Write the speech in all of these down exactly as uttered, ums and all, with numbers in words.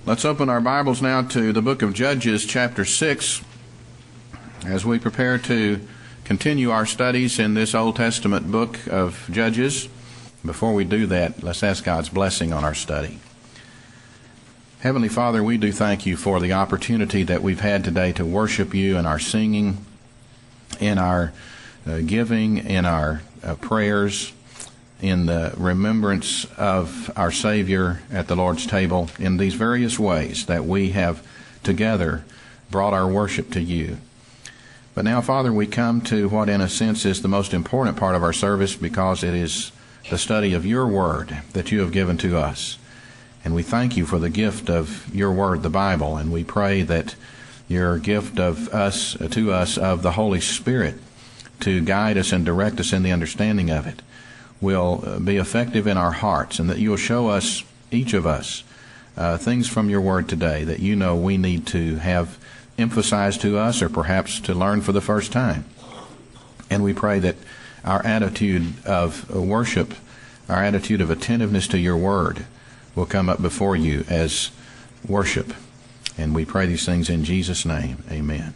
Let's open our Bibles now to the book of Judges, chapter six, as we prepare to continue our studies in this Old Testament book of Judges. Before we do that, let's ask God's blessing on our study. Heavenly Father, we do thank you for the opportunity that we've had today to worship you in our singing, in our uh, giving, in our uh, prayers, in the remembrance of our Savior at the Lord's table, in these various ways that we have together brought our worship to you. But now, Father, we come to what in a sense is the most important part of our service, because it is the study of your word that you have given to us. And we thank you for the gift of your word, the Bible, and we pray that your gift of us to us of the Holy Spirit to guide us and direct us in the understanding of it will be effective in our hearts, and that you will show us, each of us, uh, things from your word today that you know we need to have emphasized to us, or perhaps to learn for the first time. And we pray that our attitude of worship, our attitude of attentiveness to your word, will come up before you as worship. And we pray these things in Jesus' name. Amen.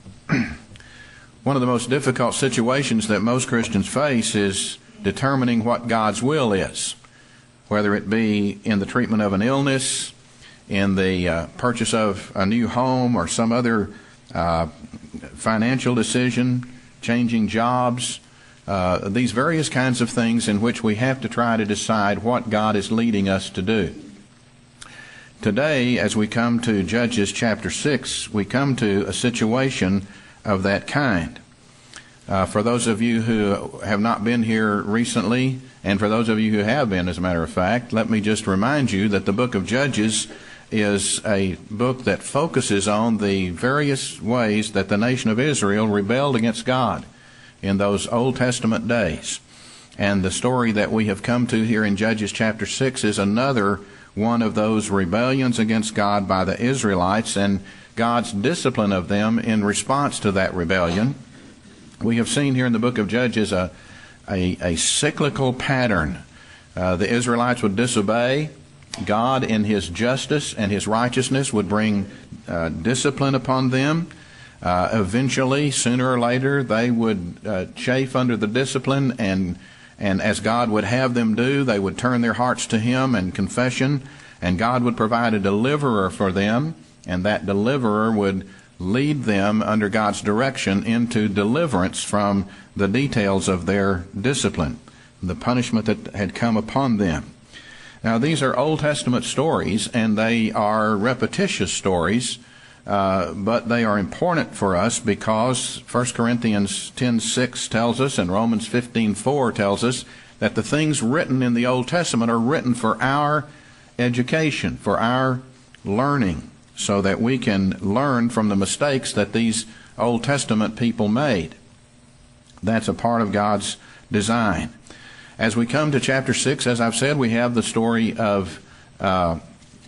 One of the most difficult situations that most Christians face is determining what God's will is, whether it be in the treatment of an illness, in the uh, purchase of a new home, or some other uh, financial decision, changing jobs, uh, these various kinds of things in which we have to try to decide what God is leading us to do. Today, as we come to Judges chapter six, we come to a situation of that kind. Uh, for those of you who have not been here recently, and for those of you who have been, as a matter of fact, let me just remind you that the book of Judges is a book that focuses on the various ways that the nation of Israel rebelled against God in those Old Testament days. And the story that we have come to here in Judges chapter six is another one of those rebellions against God by the Israelites, and God's discipline of them in response to that rebellion. We have seen here in the book of Judges a, a, a cyclical pattern. Uh, the Israelites would disobey. God, in His justice and His righteousness, would bring uh, discipline upon them. Uh, eventually, sooner or later, they would uh, chafe under the discipline, and and as God would have them do, they would turn their hearts to Him and confession, and God would provide a deliverer for them, and that deliverer would lead them under God's direction into deliverance from the details of their discipline, the punishment that had come upon them. Now, these are Old Testament stories, and they are repetitious stories, uh, but they are important for us because First Corinthians ten six tells us, and Romans fifteen four tells us, that the things written in the Old Testament are written for our education, for our learning, so that we can learn from the mistakes that these Old Testament people made. That's a part of God's design. As we come to chapter six, as I've said, we have the story of uh,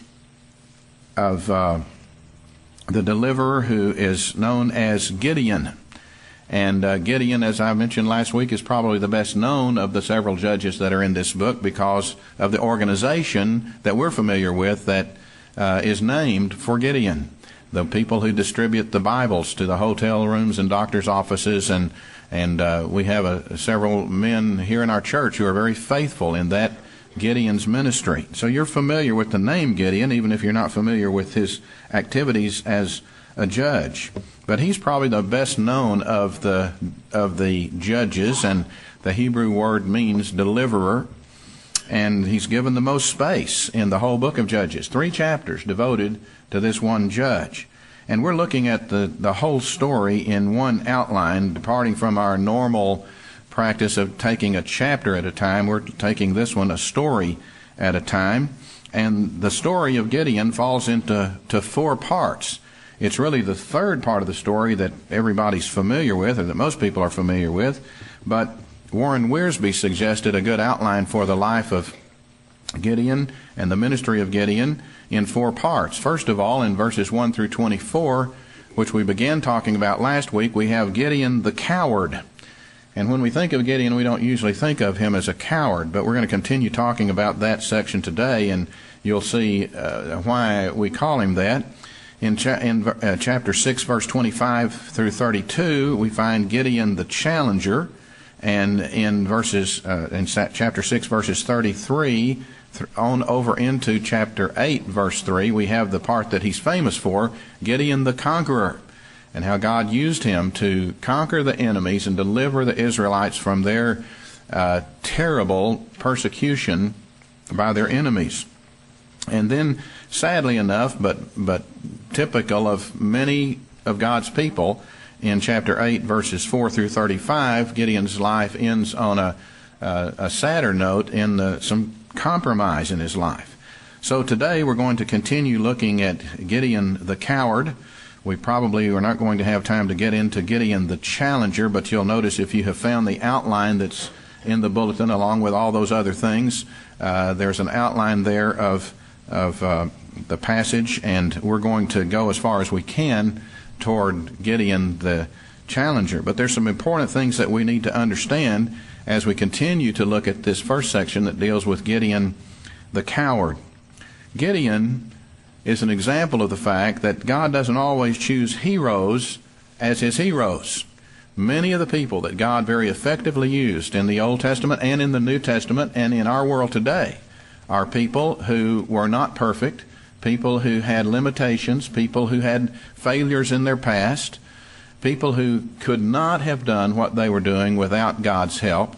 of uh, the deliverer who is known as Gideon. And uh, Gideon, as I mentioned last week, is probably the best known of the several judges that are in this book because of the organization that we're familiar with that Uh, is named for Gideon. The people who distribute the Bibles to the hotel rooms and doctors' offices, and and uh, we have a, several men here in our church who are very faithful in that Gideon's ministry. So you're familiar with the name Gideon, even if you're not familiar with his activities as a judge. But he's probably the best known of the of the judges, and the Hebrew word means deliverer. And he's given the most space in the whole book of Judges. Three chapters devoted to this one judge. And we're looking at the, the whole story in one outline, departing from our normal practice of taking a chapter at a time. We're taking this one a story at a time. And the story of Gideon falls into to four parts. It's really the third part of the story that everybody's familiar with, or that most people are familiar with. But Warren Wiersbe suggested a good outline for the life of Gideon and the ministry of Gideon in four parts. First of all, in verses one through twenty-four, which we began talking about last week, we have Gideon the coward. And when we think of Gideon, we don't usually think of him as a coward, but we're going to continue talking about that section today, and you'll see uh, why we call him that. In, cha- in uh, chapter six, verse twenty-five through thirty-two, we find Gideon the challenger, and in verses uh, in chapter six, verses thirty-three th- on over into chapter eight, verse three, we have the part that he's famous for, Gideon the conqueror, and how God used him to conquer the enemies and deliver the Israelites from their uh, terrible persecution by their enemies. And then, sadly enough, but but typical of many of God's people, in chapter eight, verses four through thirty-five, Gideon's life ends on a uh, a sadder note in the, some compromise in his life. So today we're going to continue looking at Gideon the coward. We probably are not going to have time to get into Gideon the challenger, but you'll notice if you have found the outline that's in the bulletin along with all those other things, uh, there's an outline there of of uh, the passage, and we're going to go as far as we can toward Gideon the challenger. But there's some important things that we need to understand as we continue to look at this first section that deals with Gideon the coward. Gideon is an example of the fact that God doesn't always choose heroes as his heroes. Many of the people that God very effectively used in the Old Testament and in the New Testament and in our world today are people who were not perfect, people who had limitations, people who had failures in their past, people who could not have done what they were doing without God's help.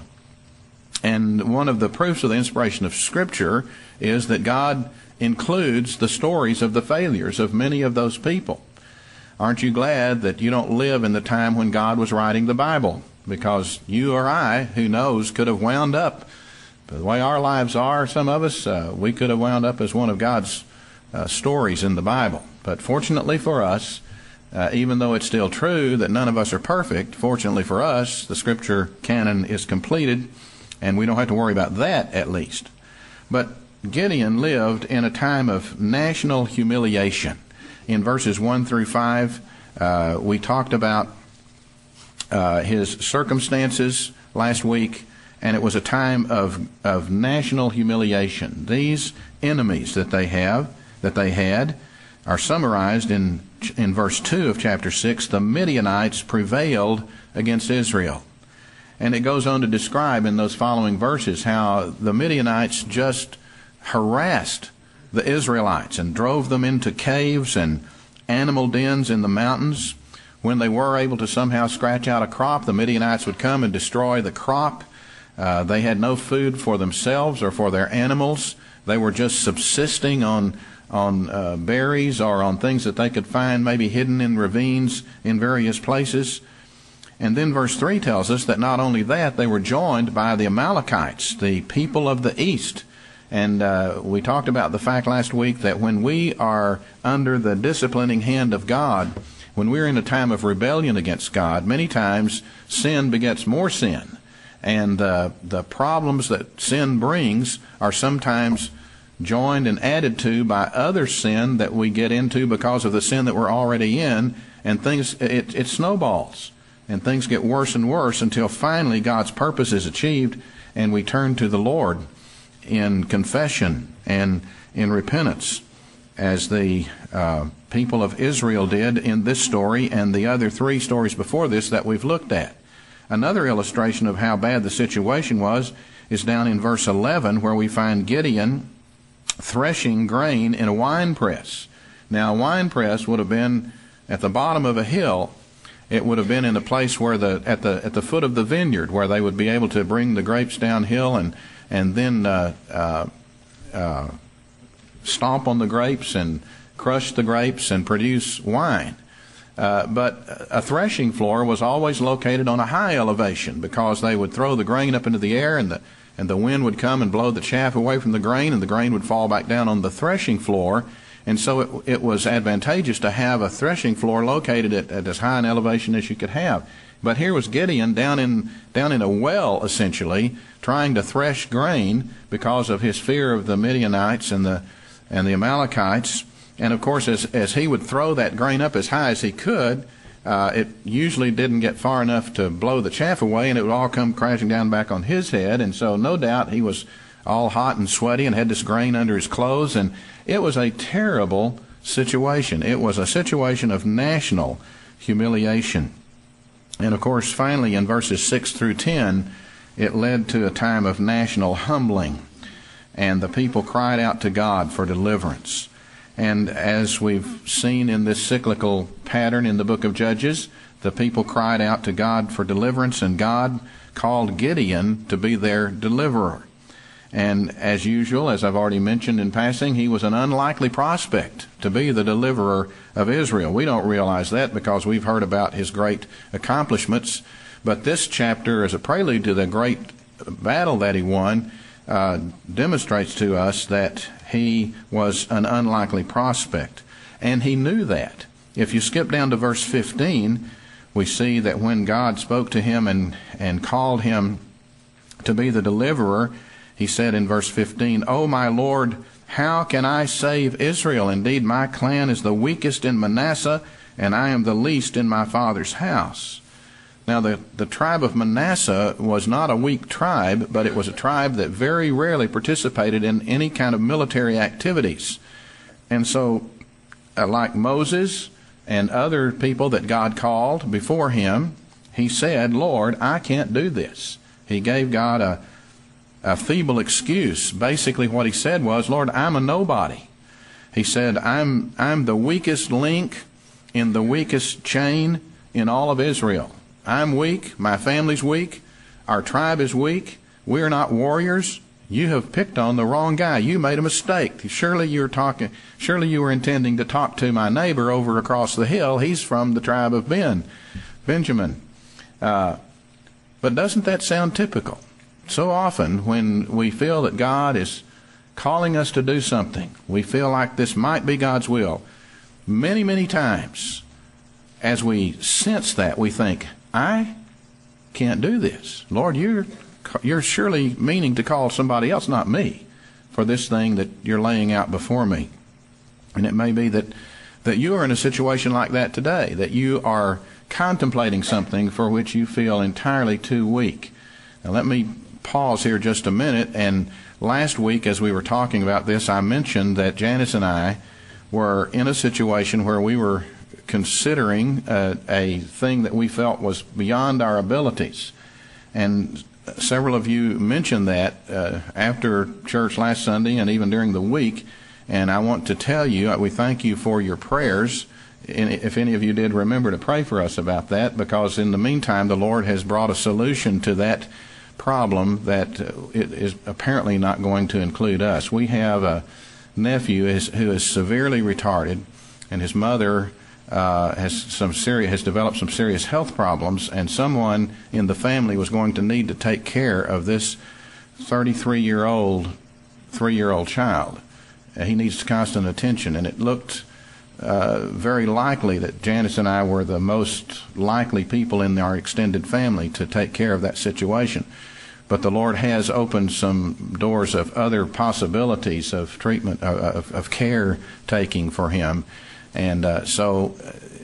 And one of the proofs of the inspiration of Scripture is that God includes the stories of the failures of many of those people. Aren't you glad that you don't live in the time when God was writing the Bible? Because you or I, who knows, could have wound up the way our lives are. Some of us, uh, we could have wound up as one of God's uh, stories in the Bible. But fortunately for us, uh, even though it's still true that none of us are perfect, fortunately for us, the Scripture canon is completed, and we don't have to worry about that at least. But Gideon lived in a time of national humiliation. In verses one through five, uh, we talked about uh, his circumstances last week, and it was a time of of national humiliation. These enemies that they have, that they had, are summarized in in verse two of chapter six. The Midianites prevailed against Israel. And it goes on to describe in those following verses how the Midianites just harassed the Israelites and drove them into caves and animal dens in the mountains. When they were able to somehow scratch out a crop, the Midianites would come and destroy the crop. Uh, they had no food for themselves or for their animals. They were just subsisting on on uh, berries or on things that they could find maybe hidden in ravines in various places. And then verse three tells us that not only that, they were joined by the Amalekites, the people of the east. And uh, we talked about the fact last week that when we are under the disciplining hand of God, when we're in a time of rebellion against God, many times sin begets more sin. And uh, the problems that sin brings are sometimes joined and added to by other sin that we get into because of the sin that we're already in. And things, it, it snowballs. And things get worse and worse until finally God's purpose is achieved and we turn to the Lord in confession and in repentance, as the uh, people of Israel did in this story and the other three stories before this that we've looked at. Another illustration of how bad the situation was is down in verse eleven, where we find Gideon threshing grain in a wine press. Now, a wine press would have been at the bottom of a hill. It would have been in a place where the at the at the foot of the vineyard, where they would be able to bring the grapes downhill and and then uh, uh, uh, stomp on the grapes and crush the grapes and produce wine. Uh, but a threshing floor was always located on a high elevation, because they would throw the grain up into the air, and the and the wind would come and blow the chaff away from the grain, and the grain would fall back down on the threshing floor. And so it, it was advantageous to have a threshing floor located at, at as high an elevation as you could have. But here was Gideon down in down in a well, essentially, trying to thresh grain because of his fear of the Midianites and the and the Amalekites. And of course, as as he would throw that grain up as high as he could, uh, it usually didn't get far enough to blow the chaff away, and it would all come crashing down back on his head. And so no doubt he was all hot and sweaty and had this grain under his clothes, and it was a terrible situation. It was a situation of national humiliation. And of course, finally, in verses six through ten, it led to a time of national humbling, and the people cried out to God for deliverance. And as we've seen in this cyclical pattern in the book of Judges, the people cried out to God for deliverance, and God called Gideon to be their deliverer. And as usual, as I've already mentioned in passing, he was an unlikely prospect to be the deliverer of Israel. We don't realize that because we've heard about his great accomplishments. But this chapter, as a prelude to the great battle that he won, uh, demonstrates to us that he was an unlikely prospect. And he knew that. If you skip down to verse fifteen, we see that when God spoke to him and, and called him to be the deliverer, he said in verse fifteen, "O my Lord, how can I save Israel? Indeed, my clan is the weakest in Manasseh, and I am the least in my father's house." Now, the, the tribe of Manasseh was not a weak tribe, but it was a tribe that very rarely participated in any kind of military activities. And so, uh, like Moses and other people that God called before him, he said, "Lord, I can't do this." He gave God a a feeble excuse. Basically what he said was, "Lord, I'm a nobody." He said, I'm I'm the weakest link in the weakest chain in all of Israel. I'm weak. My family's weak. Our tribe is weak. We're not warriors. You have picked on the wrong guy. You made a mistake. Surely you're talking. Surely you were intending to talk to my neighbor over across the hill. He's from the tribe of Ben, Benjamin. Uh, but doesn't that sound typical? So often when we feel that God is calling us to do something, we feel like this might be God's will. Many, many times, as we sense that, we think, I can't do this. Lord, you're, you're surely meaning to call somebody else, not me, for this thing that you're laying out before me. And it may be that, that you are in a situation like that today, that you are contemplating something for which you feel entirely too weak. Now let me pause here just a minute. And last week, as we were talking about this, I mentioned that Janice and I were in a situation where we were considering uh, a thing that we felt was beyond our abilities. And several of you mentioned that uh, after church last Sunday and even during the week. And I want to tell you, we thank you for your prayers. And if any of you did, remember to pray for us about that, because in the meantime, the Lord has brought a solution to that problem that it is apparently not going to include us. We have a nephew is, who is severely retarded, and his mother uh, has some serious has developed some serious health problems, and someone in the family was going to need to take care of this thirty-three-year-old three-year-old child. Uh, he needs constant attention, and it looked uh, very likely that Janice and I were the most likely people in our extended family to take care of that situation. But the Lord has opened some doors of other possibilities of treatment, uh, of, of care taking for him. And uh, so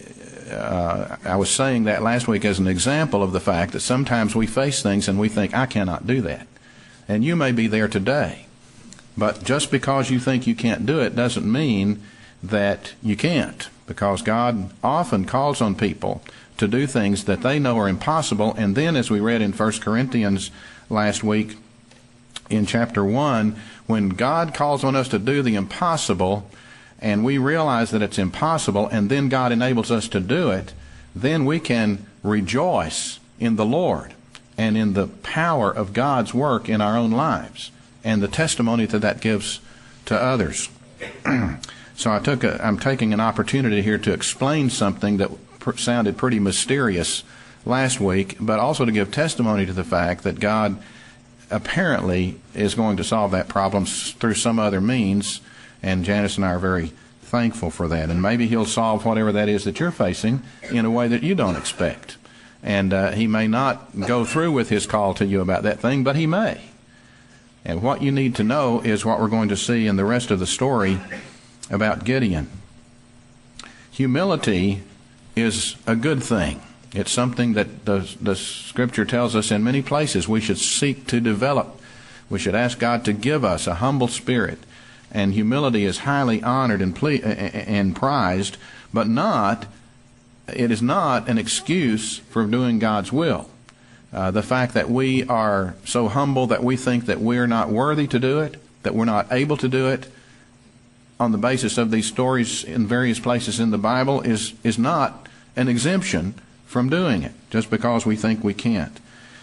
uh, I was saying that last week as an example of the fact that sometimes we face things and we think, I cannot do that. And you may be there today. But just because you think you can't do it doesn't mean that you can't, because God often calls on people to do things that they know are impossible. And then, as we read in First Corinthians last week in chapter one, when God calls on us to do the impossible and we realize that it's impossible, and then God enables us to do it, then we can rejoice in the Lord and in the power of God's work in our own lives and the testimony that that gives to others. So I took a, I'm taking an opportunity here to explain something that pr- sounded pretty mysterious last week, but also to give testimony to the fact that God apparently is going to solve that problem through some other means, and Janice and I are very thankful for that. And maybe He'll solve whatever that is that you're facing in a way that you don't expect. And uh, He may not go through with His call to you about that thing, but He may. And what you need to know is what we're going to see in the rest of the story about Gideon. Humility is a good thing. It's something that the, the Scripture tells us in many places we should seek to develop. We should ask God to give us a humble spirit. And humility is highly honored and, ple- and prized, but not, it is not an excuse for doing God's will. Uh, the fact that we are so humble that we think that we're not worthy to do it, that we're not able to do it, on the basis of these stories in various places in the Bible, is, is not an exemption from doing it, just because we think we can't.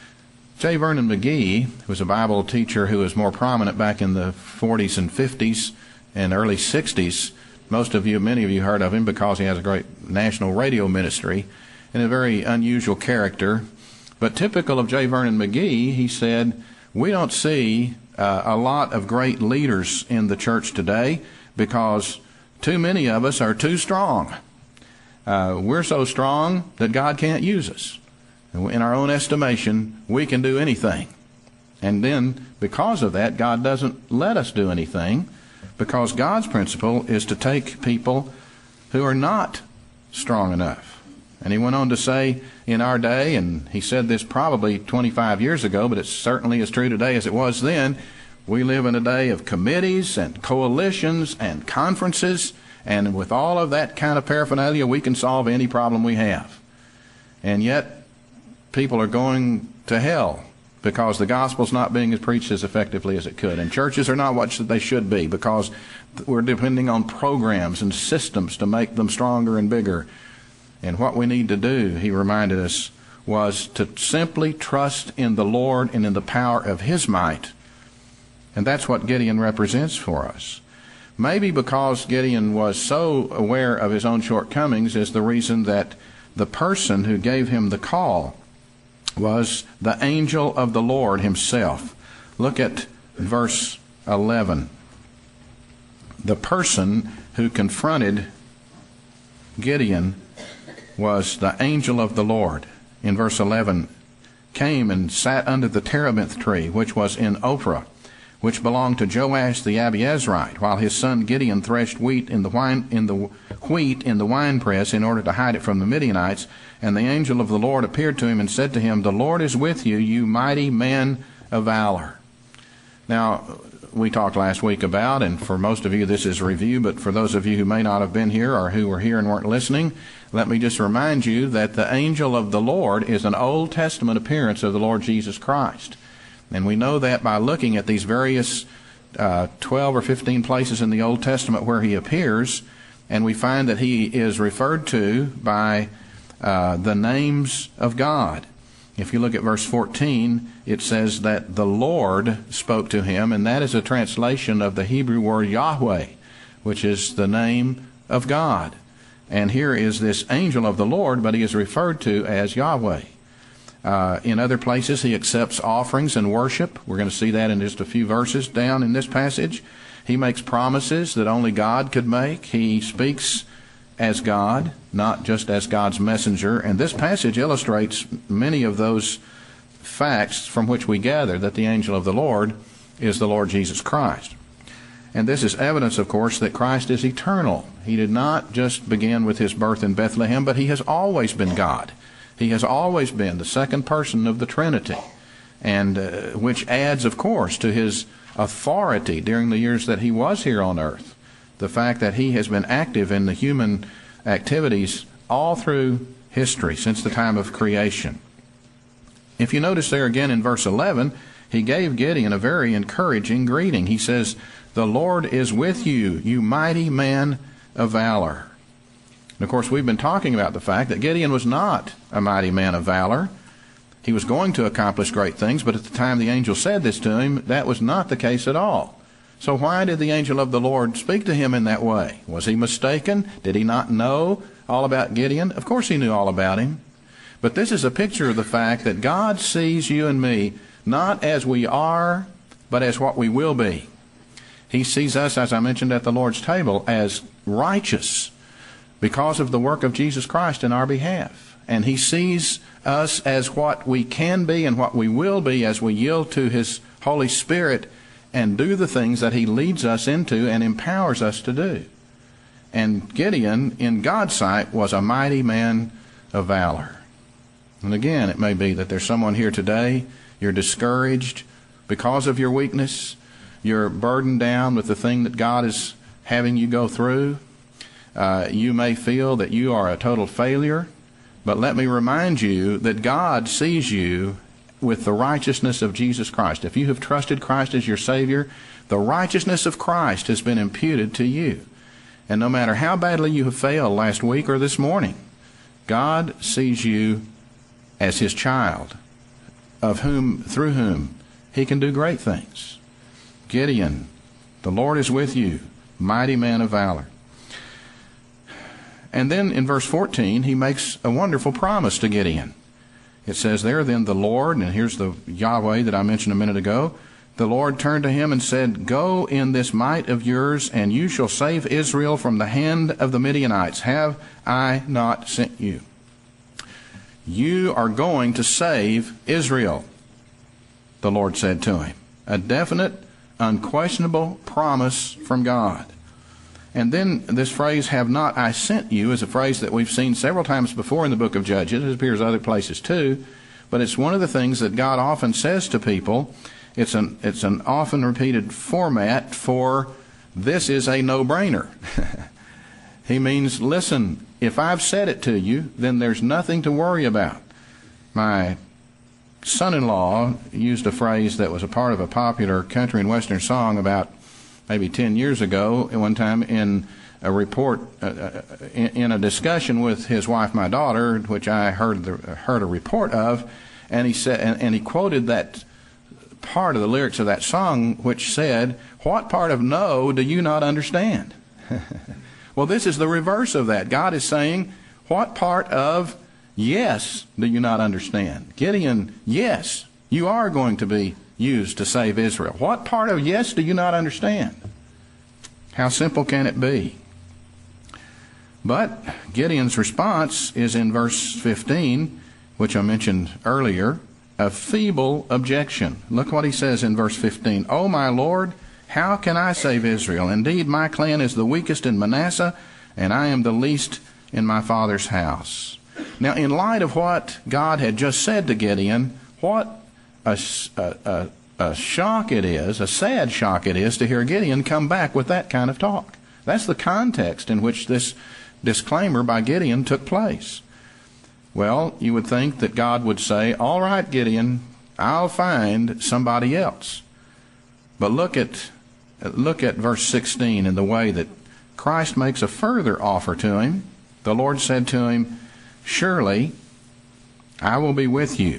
J. Vernon McGee was a Bible teacher who was more prominent back in the forties and fifties and early sixties. Most of you, many of you heard of him because he has a great national radio ministry and a very unusual character. But typical of J. Vernon McGee, he said, we don't see uh, a lot of great leaders in the church today because too many of us are too strong. Uh, we're so strong that God can't use us. In our own estimation, we can do anything. And then, because of that, God doesn't let us do anything, because God's principle is to take people who are not strong enough. And he went on to say, in our day, and he said this probably twenty-five years ago, but it's certainly as true today as it was then, we live in a day of committees and coalitions and conferences, and with all of that kind of paraphernalia, we can solve any problem we have. And yet, people are going to hell because the gospel's not being preached as effectively as it could. And churches are not what they should be because we're depending on programs and systems to make them stronger and bigger. And what we need to do, he reminded us, was to simply trust in the Lord and in the power of His might. And that's what Gideon represents for us. Maybe because Gideon was so aware of his own shortcomings is the reason that the person who gave him the call was the angel of the Lord himself. Look at verse eleven. The person who confronted Gideon was the angel of the Lord. In verse eleven, came and sat under the terebinth tree, which was in Ophrah, which belonged to Joash the Abiezrite, while his son Gideon threshed wheat in the wine in the wheat in the winepress in order to hide it from the Midianites. And the angel of the Lord appeared to him and said to him, "The Lord is with you, you mighty man of valor." Now, we talked last week about, and for most of you this is a review, but for those of you who may not have been here or who were here and weren't listening, let me just remind you that the angel of the Lord is an Old Testament appearance of the Lord Jesus Christ. And we know that by looking at these various uh, twelve or fifteen places in the Old Testament where he appears, and we find that he is referred to by uh, the names of God. If you look at verse fourteen, it says that the Lord spoke to him, and that is a translation of the Hebrew word Yahweh, which is the name of God. And here is this angel of the Lord, but he is referred to as Yahweh. Uh, in other places, he accepts offerings and worship. We're going to see that in just a few verses down in this passage. He makes promises that only God could make. He speaks as God, not just as God's messenger. And this passage illustrates many of those facts from which we gather that the angel of the Lord is the Lord Jesus Christ. And this is evidence, of course, that Christ is eternal. He did not just begin with his birth in Bethlehem, but he has always been God. He has always been the second person of the Trinity, and uh, which adds, of course, to his authority during the years that he was here on earth. The fact that he has been active in the human activities all through history, since the time of creation. If you notice there again in verse eleven, he gave Gideon a very encouraging greeting. He says, "The Lord is with you, you mighty man of valor." And of course, we've been talking about the fact that Gideon was not a mighty man of valor. He was going to accomplish great things, but at the time the angel said this to him, that was not the case at all. So why did the angel of the Lord speak to him in that way? Was he mistaken? Did he not know all about Gideon? Of course he knew all about him. But this is a picture of the fact that God sees you and me not as we are, but as what we will be. He sees us, as I mentioned at the Lord's table, as righteous because of the work of Jesus Christ in our behalf. And he sees us as what we can be and what we will be as we yield to his Holy Spirit and do the things that he leads us into and empowers us to do. And Gideon, in God's sight, was a mighty man of valor. And again, it may be that there's someone here today, you're discouraged because of your weakness, you're burdened down with the thing that God is having you go through. Uh, you may feel that you are a total failure, but let me remind you that God sees you with the righteousness of Jesus Christ. If you have trusted Christ as your Savior, the righteousness of Christ has been imputed to you. And no matter how badly you have failed last week or this morning, God sees you as His child, of whom, through whom He can do great things. Gideon, the Lord is with you, mighty man of valor. And then in verse fourteen, he makes a wonderful promise to Gideon. It says there, then the Lord, and here's the Yahweh that I mentioned a minute ago, the Lord turned to him and said, go in this might of yours, and you shall save Israel from the hand of the Midianites. Have I not sent you? You are going to save Israel, the Lord said to him. A definite, unquestionable promise from God. And then this phrase, have not I sent you, is a phrase that we've seen several times before in the book of Judges. It appears other places too. But it's one of the things that God often says to people. It's an, it's an often repeated format for this is a no-brainer. He means, listen, if I've said it to you, then there's nothing to worry about. My son-in-law used a phrase that was a part of a popular country and western song about maybe ten years ago, one time in a report, uh, in, in a discussion with his wife, my daughter, which I heard the, heard a report of, and he said, and, and he quoted that part of the lyrics of that song, which said, "What part of no do you not understand?" Well, this is the reverse of that. God is saying, what part of yes do you not understand? Gideon, yes, you are going to be used to save Israel. What part of yes do you not understand? How simple can it be? But Gideon's response is in verse fifteen, which I mentioned earlier, a feeble objection. Look what he says in verse fifteen. "O my Lord, how can I save Israel? Indeed, my clan is the weakest in Manasseh, and I am the least in my father's house." Now, in light of what God had just said to Gideon, what a, a, a shock it is, a sad shock it is to hear Gideon come back with that kind of talk. That's the context in which this disclaimer by Gideon took place. Well, you would think that God would say, all right, Gideon, I'll find somebody else. But look at look at verse sixteen and the way that Christ makes a further offer to him. The Lord said to him, "Surely I will be with you,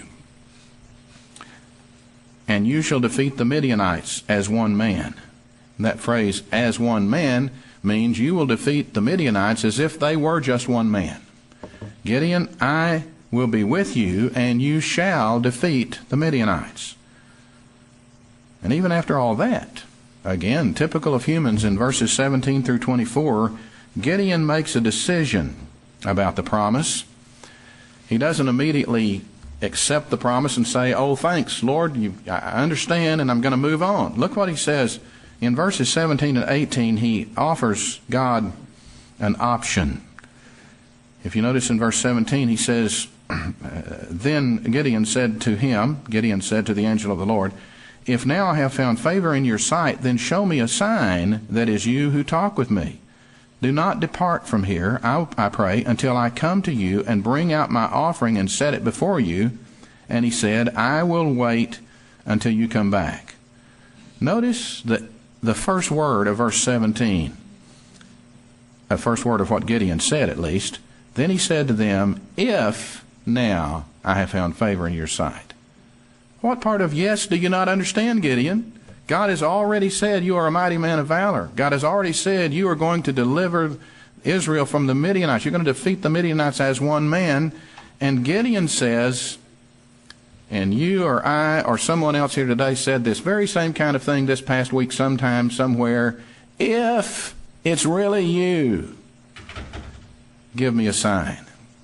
and you shall defeat the Midianites as one man." And that phrase, as one man, means you will defeat the Midianites as if they were just one man. Gideon, I will be with you, and you shall defeat the Midianites. And even after all that, again, typical of humans, in verses seventeen through twenty-four, Gideon makes a decision about the promise. He doesn't immediately accept the promise and say, oh, thanks, Lord, you, I understand, and I'm going to move on. Look what he says. In verses seventeen and eighteen, he offers God an option. If you notice in verse seventeen, he says, then Gideon said to him, Gideon said to the angel of the Lord, "If now I have found favor in your sight, then show me a sign that is you who talk with me. Do not depart from here, I, I pray, until I come to you and bring out my offering and set it before you." And he said, "I will wait until you come back." Notice that the first word of verse seventeen, the first word of what Gideon said at least, then he said to them, "If now I have found favor in your sight." What part of yes do you not understand, Gideon? God has already said you are a mighty man of valor. God has already said you are going to deliver Israel from the Midianites. You're going to defeat the Midianites as one man. And Gideon says, and you or I or someone else here today said this very same kind of thing this past week sometime, somewhere, if it's really you, give me a sign.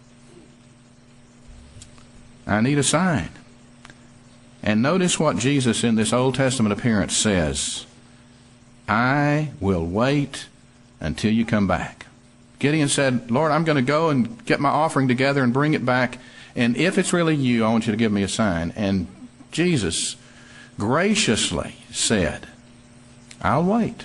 I need a sign. And notice what Jesus in this Old Testament appearance says. I will wait until you come back. Gideon said, Lord, I'm going to go and get my offering together and bring it back. And if it's really you, I want you to give me a sign. And Jesus graciously said, I'll wait.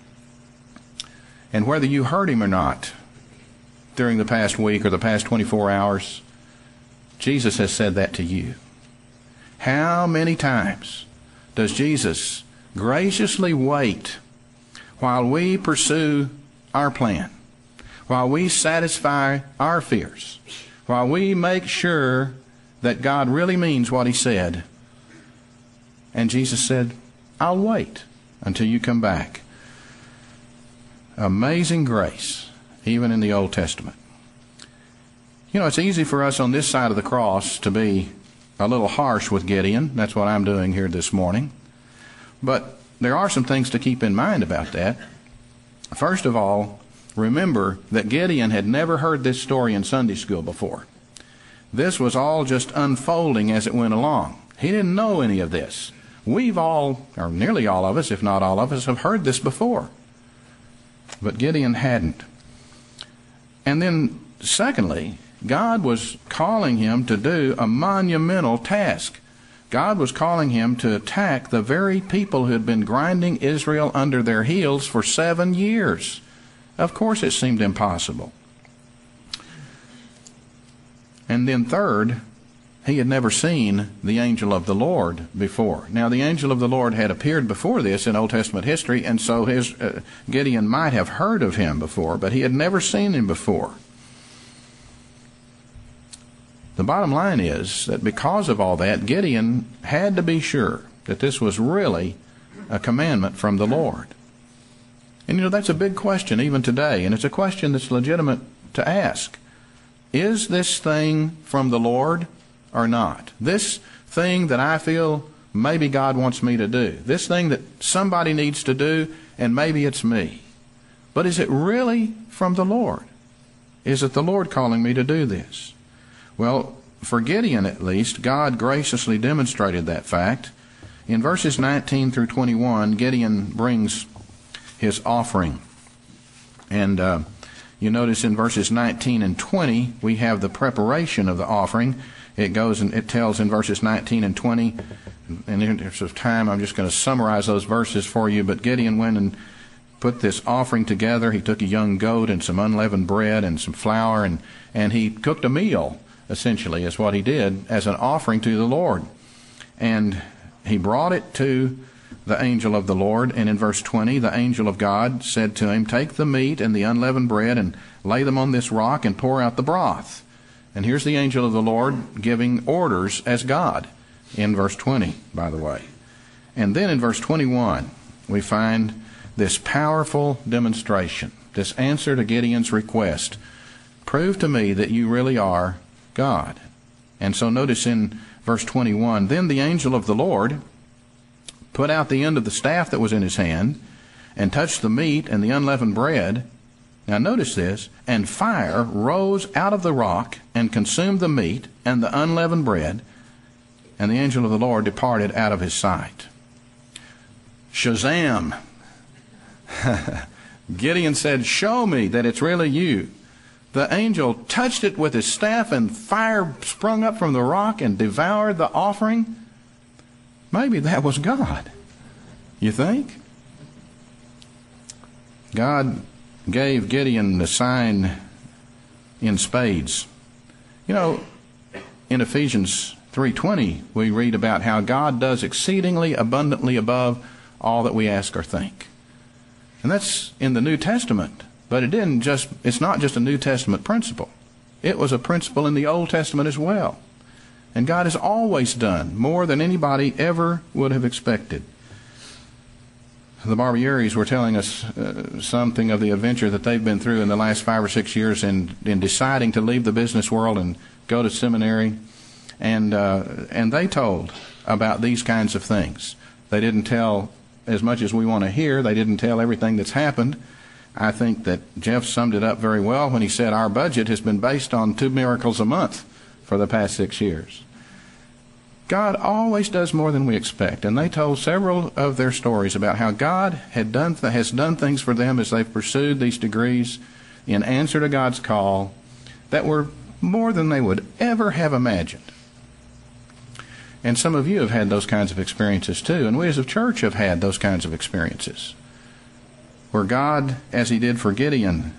And whether you heard him or not during the past week or the past twenty-four hours, Jesus has said that to you. How many times does Jesus graciously wait while we pursue our plan, while we satisfy our fears, while we make sure that God really means what he said? And Jesus said, I'll wait until you come back. Amazing grace, even in the Old Testament. You know, it's easy for us on this side of the cross to be a little harsh with Gideon. That's what I'm doing here this morning. But there are some things to keep in mind about that. First of all, remember that Gideon had never heard this story in Sunday school before. This was all just unfolding as it went along. He didn't know any of this. We've all, or nearly all of us, if not all of us, have heard this before. But Gideon hadn't. And then, secondly, God was calling him to do a monumental task. God was calling him to attack the very people who had been grinding Israel under their heels for seven years. Of course it seemed impossible. And then third, he had never seen the angel of the Lord before. Now, the angel of the Lord had appeared before this in Old Testament history, and so his uh, Gideon might have heard of him before, but he had never seen him before. The bottom line is that because of all that, Gideon had to be sure that this was really a commandment from the Lord. And you know, that's a big question even today, and it's a question that's legitimate to ask. Is this thing from the Lord or not? This thing that I feel maybe God wants me to do. This thing that somebody needs to do, and maybe it's me. But is it really from the Lord? Is it the Lord calling me to do this? Well, for Gideon at least, God graciously demonstrated that fact. In verses nineteen through twenty-one, Gideon brings his offering. And uh, you notice in verses nineteen and twenty, we have the preparation of the offering. It goes and it tells in verses nineteen and twenty, and in the interest of time, I'm just going to summarize those verses for you. But Gideon went and put this offering together. He took a young goat and some unleavened bread and some flour, and, and he cooked a meal, essentially, is what he did, as an offering to the Lord. And he brought it to the angel of the Lord, and in verse twenty, the angel of God said to him, take the meat and the unleavened bread and lay them on this rock and pour out the broth. And here's the angel of the Lord giving orders as God, in verse twenty, by the way. And then in verse twenty-one, we find this powerful demonstration, this answer to Gideon's request. Prove to me that you really are God. And so notice in verse twenty-one, then the angel of the Lord put out the end of the staff that was in his hand and touched the meat and the unleavened bread. Now notice this, and fire rose out of the rock and consumed the meat and the unleavened bread, and the angel of the Lord departed out of his sight. Shazam! Gideon said, show me that it's really you. The angel touched it with his staff, and fire sprung up from the rock and devoured the offering. Maybe that was God. You think? God gave Gideon the sign in spades. You know, in Ephesians three twenty, we read about how God does exceedingly abundantly above all that we ask or think. And that's in the New Testament. But it didn't just, it's not just a New Testament principle. It was a principle in the Old Testament as well. And God has always done more than anybody ever would have expected. The Barbieris were telling us uh, something of the adventure that they've been through in the last five or six years in, in deciding to leave the business world and go to seminary. And, uh, and they told about these kinds of things. They didn't tell as much as we want to hear. They didn't tell everything that's happened. I think that Jeff summed it up very well when he said our budget has been based on two miracles a month for the past six years. God always does more than we expect, and they told several of their stories about how God had done th- has done things for them as they've pursued these degrees in answer to God's call that were more than they would ever have imagined. And some of you have had those kinds of experiences too, and we as a church have had those kinds of experiences, where God, as He did for Gideon,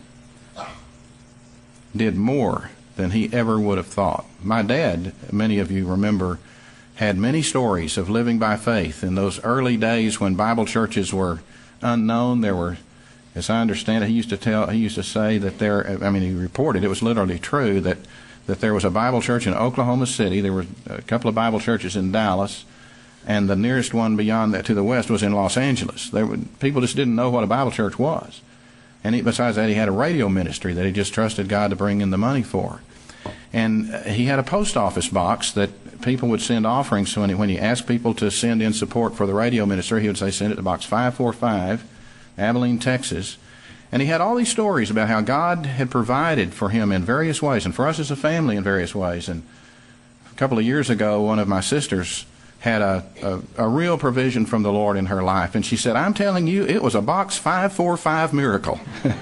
did more than he ever would have thought. My dad, many of you remember, had many stories of living by faith in those early days when Bible churches were unknown. There were, as I understand it, he used to tell, he used to say that there, I mean, he reported, it was literally true, that, that there was a Bible church in Oklahoma City, there were a couple of Bible churches in Dallas, and the nearest one beyond that to the west was in Los Angeles. There were, people just didn't know what a Bible church was. And he, besides that, he had a radio ministry that he just trusted God to bring in the money for. And he had a post office box that people would send offerings. So when he, when he asked people to send in support for the radio ministry, he would say, send it to box five four five, Abilene, Texas. And he had all these stories about how God had provided for him in various ways, and for us as a family in various ways. And a couple of years ago, one of my sisters had a, a, a real provision from the Lord in her life. And she said, I'm telling you, it was a box five four five miracle.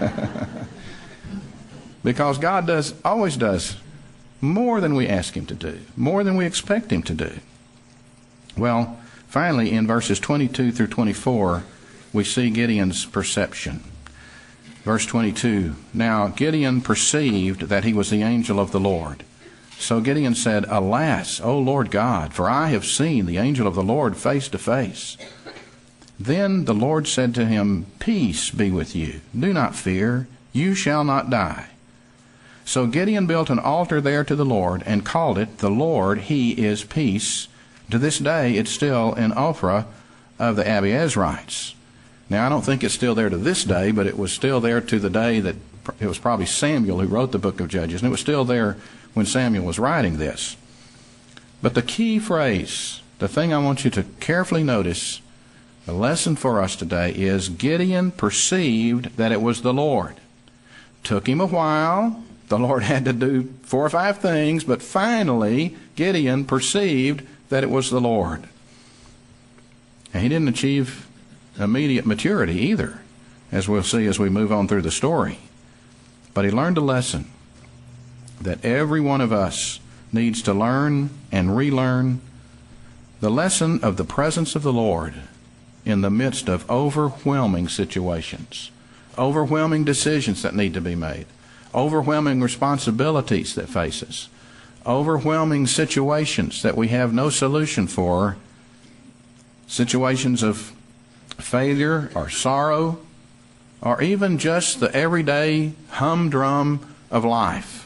Because God does, always does, more than we ask Him to do, more than we expect Him to do. Well, finally, in verses twenty-two through twenty-four, we see Gideon's perception. Verse twenty-two, Now Gideon perceived that he was the angel of the Lord. So Gideon said, Alas, O Lord God, for I have seen the angel of the Lord face to face. Then the Lord said to him, Peace be with you. Do not fear. You shall not die. So Gideon built an altar there to the Lord and called it, The Lord, He is Peace. To this day, it's still in Ophrah of the Abiezrites. Now, I don't think it's still there to this day, but it was still there to the day that it was probably Samuel who wrote the book of Judges, and it was still there when Samuel was writing this. But the key phrase, the thing I want you to carefully notice, the lesson for us today is Gideon perceived that it was the Lord. Took him a while. The Lord had to do four or five things, but finally Gideon perceived that it was the Lord. And he didn't achieve immediate maturity either, as we'll see as we move on through the story. But he learned a lesson that every one of us needs to learn and relearn, the lesson of the presence of the Lord in the midst of overwhelming situations, overwhelming decisions that need to be made, overwhelming responsibilities that face us, overwhelming situations that we have no solution for, situations of failure or sorrow, or even just the everyday humdrum of life.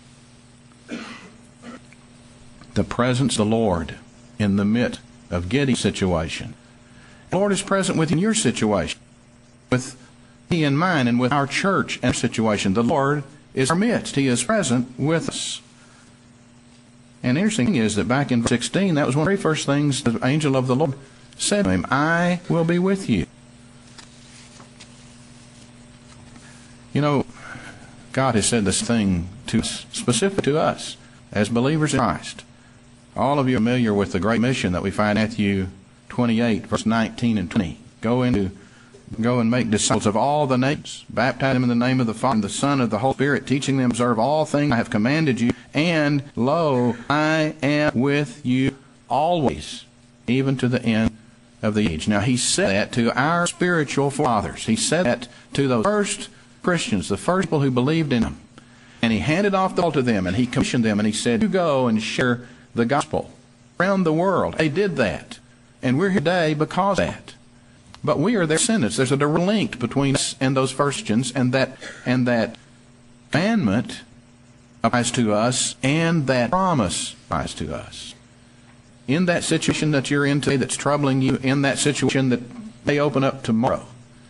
The presence of the Lord in the midst of Gideon's situation. The Lord is present within your situation, with me and mine, and with our church and our situation. The Lord is in our midst. He is present with us. And the interesting thing is that back in verse sixteen, that was one of the very first things the angel of the Lord said to him, I will be with you. You know, God has said this thing to us, specific to us as believers in Christ. All of you are familiar with the great mission that we find in Matthew twenty-eight, verse nineteen and twenty. Go into, go and make disciples of all the nations, baptize them in the name of the Father and the Son and of the Holy Spirit, teaching them to observe all things I have commanded you. And lo, I am with you always, even to the end of the age. Now, he said that to our spiritual fathers. He said that to those first Christians, the first people who believed in him. And he handed off the ball to them, and he commissioned them, and he said, you go and share the gospel around the world. They did that. And we're here today because of that. But we are their descendants. There's a direct link between us and those first Christians, and that, and that commandment applies to us, and that promise applies to us. In that situation that you're in today that's troubling you, in that situation that may open up tomorrow,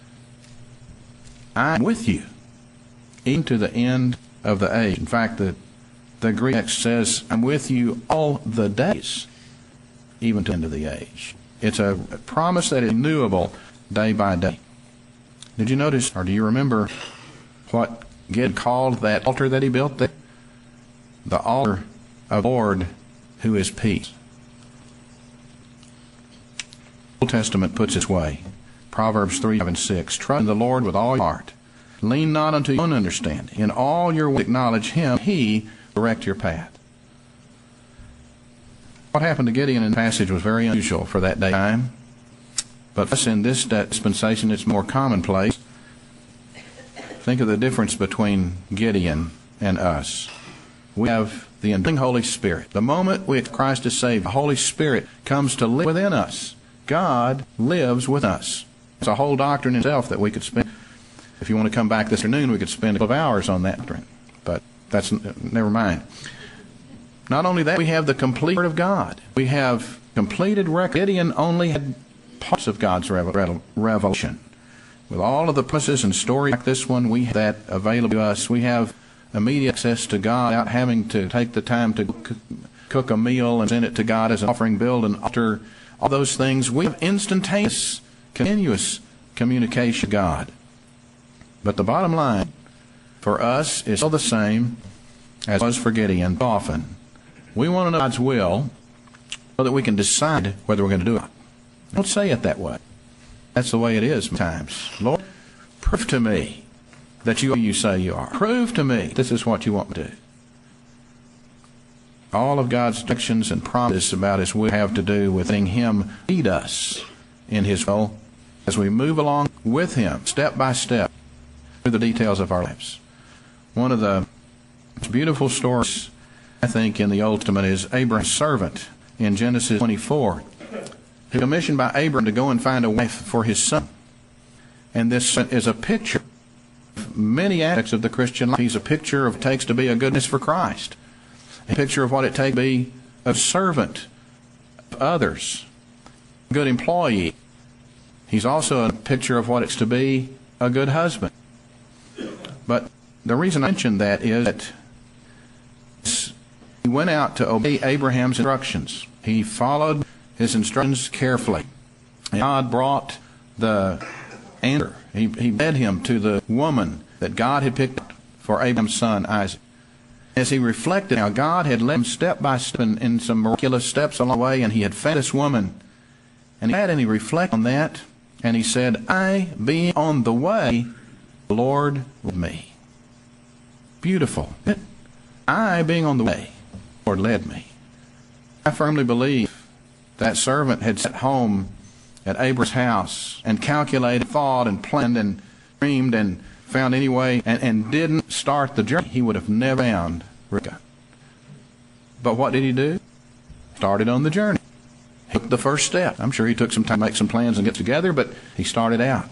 I'm with you, even to the end of the age. In fact, the, the Greek text says, I'm with you all the days, even to the end of the age. It's a promise that is renewable day by day. Did you notice, or do you remember what Gideon called that altar that he built there? The altar of the Lord who is peace. The Old Testament puts it this way. Proverbs three, five, and six. Trust in the Lord with all your heart, Lean not unto your own understanding. In all your ways acknowledge Him. He will direct your path. What happened to Gideon in the passage was very unusual for that day time. But for us in this dispensation, it's more commonplace. Think of the difference between Gideon and us. We have the indwelling Holy Spirit. The moment we accept Christ as Savior, the Holy Spirit comes to live within us. God lives with us. It's a whole doctrine in itself that we could spend. If you want to come back this afternoon, we could spend a couple of hours on that doctrine. But that's, never mind. Not only that, we have the complete Word of God. We have completed record. Gideon only had parts of God's revelation. With all of the promises and stories like this one, we have that available to us. We have immediate access to God without having to take the time to cook a meal and send it to God as an offering, build an altar, all those things. We have instantaneous, continuous communication with God. But the bottom line for us is still the same as it was for Gideon. Often, we want to know God's will so that we can decide whether we're going to do it. Don't say it that way. That's the way it is sometimes. Lord, prove to me that you are who you say you are. Prove to me this is what you want me to do. All of God's directions and promises about His will have to do with letting Him lead us in His will as we move along with Him, step by step, through the details of our lives. One of the most beautiful stories, I think, in the Old Testament is Abraham's servant in Genesis twenty-four. He was commissioned by Abraham to go and find a wife for his son. And this is a picture of many aspects of the Christian life. He's a picture of what it takes to be a goodness for Christ. A picture of what it takes to be a servant of others, a good employee. He's also a picture of what it's to be a good husband. But the reason I mention that is that he went out to obey Abraham's instructions. He followed his instructions carefully. And God brought the answer. He, he led him to the woman that God had picked for Abraham's son, Isaac. As he reflected how God had led him step by step in, in some miraculous steps along the way, and he had found this woman. And he had and he reflected on that, and he said, I, being on the way, the Lord led me. Beautiful. I, being on the way, the Lord led me. I firmly believe that servant had sat home at Abraham's house and calculated, thought, and planned, and dreamed, and found any way, and, and didn't start the journey, he would have never found Rebekah. But what did he do? Started on the journey. He took the first step. I'm sure he took some time to make some plans and get together, but he started out.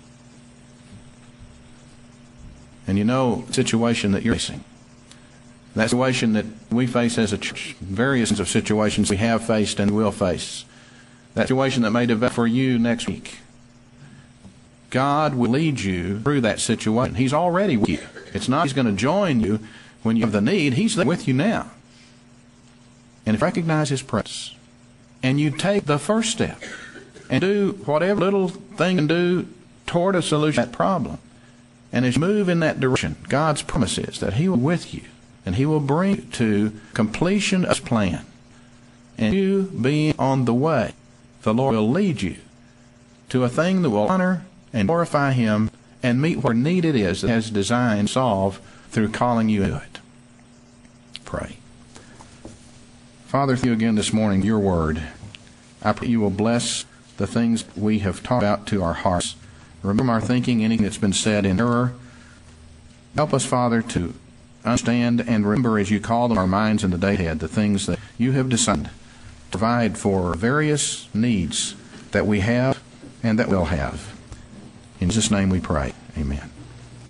And you know the situation that you're facing. That situation that we face as a church, various of situations we have faced and will face. That situation that may develop for you next week. God will lead you through that situation. He's already with you. It's not He's going to join you when you have the need. He's there with you now. And if you recognize His presence, and you take the first step, and do whatever little thing you can do toward a solution to that problem, and as you move in that direction, God's promise is that He will be with you, and He will bring you to completion of His plan. And you being on the way, the Lord will lead you to a thing that will honor and glorify Him and meet where need it is that He has designed to solve through calling you to it. Pray. Father, thank you again this morning, your word. I pray you will bless the things we have talked about to our hearts. Remember our thinking, anything that's been said in error. Help us, Father, to understand and remember as you call them our minds in the day ahead, the things that you have decided to provide for various needs that we have and that we'll have. In Jesus' name we pray. Amen.